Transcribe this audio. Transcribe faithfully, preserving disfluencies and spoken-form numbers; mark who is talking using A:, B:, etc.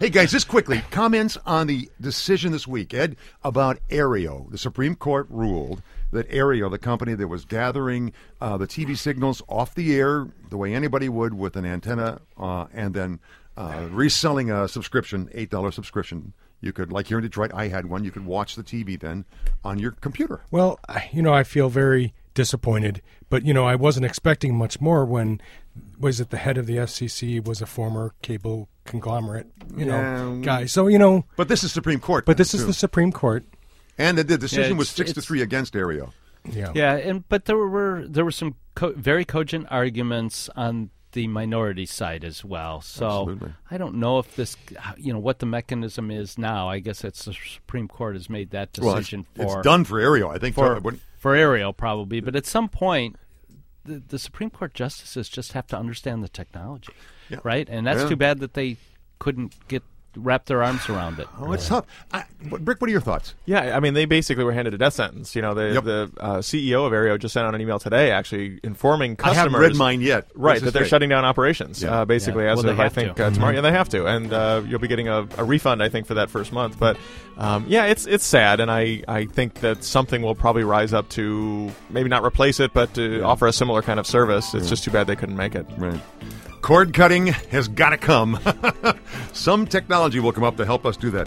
A: Hey, guys, just quickly, comments on the decision this week, Ed, about Aereo. The Supreme Court ruled that Aereo, the company that was gathering uh, the T V signals off the air the way anybody would with an antenna uh, and then uh, reselling a subscription, eight dollars subscription. You could, like here in Detroit, I had one. You could watch the T V then on your computer.
B: Well, you know, I feel very disappointed, but, you know, I wasn't expecting much more when, was it the head of the F C C was a former cable conglomerate, you know, yeah. guy. So, you know.
A: But this is Supreme Court.
B: But this
A: too.
B: is the Supreme Court.
A: And the, the decision
C: yeah,
A: was six to three against Aereo.
B: Yeah.
C: Yeah, and but there were there were some co- very cogent arguments on the minority side as well. So
A: Absolutely.
C: I don't know if this, you know, what the mechanism is now. I guess it's the Supreme Court has made that decision
A: well, it's,
C: for
A: it's done for Aereo, I think.
C: For,
A: for,
C: for Aereo, probably. But at some point, the, the Supreme Court justices just have to understand the technology,
A: yeah.
C: right? And that's
A: yeah.
C: too bad that they couldn't get wrap their arms around it.
A: Oh, it's tough. I, Rick, what are your thoughts?
D: Yeah, I mean, they basically were handed a death sentence. You know, the,
A: yep.
D: the uh, C E O of Aereo just sent out an email today, actually informing customers.
A: I haven't read mine yet.
D: Right, that they're
A: say?
D: shutting down operations,
A: yeah.
D: uh, basically,
C: yeah.
D: as
C: well,
D: of, I think, uh, tomorrow. Yeah, they have to. And uh, you'll be getting a, a refund, I think, for that first month. But, um, yeah, it's it's sad, and I, I think that something will probably rise up to maybe not replace it, but to yeah. offer a similar kind of service. It's yeah. just too bad they couldn't make it.
A: Right. Cord cutting has got to come. Some technology will come up to help us do that.